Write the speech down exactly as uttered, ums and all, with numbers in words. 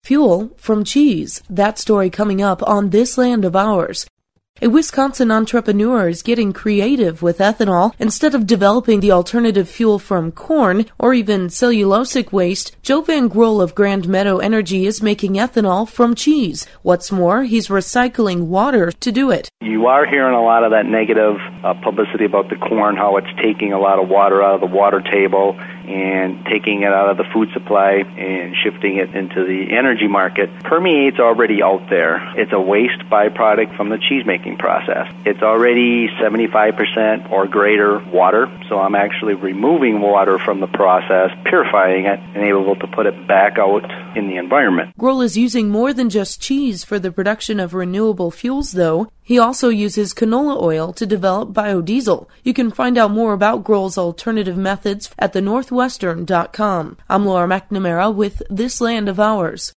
fuel from cheese. That story coming up on This Land of Ours. A Wisconsin entrepreneur is getting creative with ethanol. Instead of developing the alternative fuel from corn or even cellulosic waste, Joe Van Grohl of Grand Meadow Energy is making ethanol from cheese. What's more, he's recycling water to do it. You are hearing a lot of that negative uh, publicity about the corn, how it's taking a lot of water out of the water table and taking it out of the food supply and shifting it into the energy market. Permeate's already out there. It's a waste byproduct from the cheese-making process. It's already seventy-five percent or greater water, so I'm actually removing water from the process, purifying it, and able to put it back out in the environment. Grohl is using more than just cheese for the production of renewable fuels, though. He also uses canola oil to develop biodiesel. You can find out more about Grohl's alternative methods at the northwestern dot com. I'm Laura McNamara with This Land of Ours.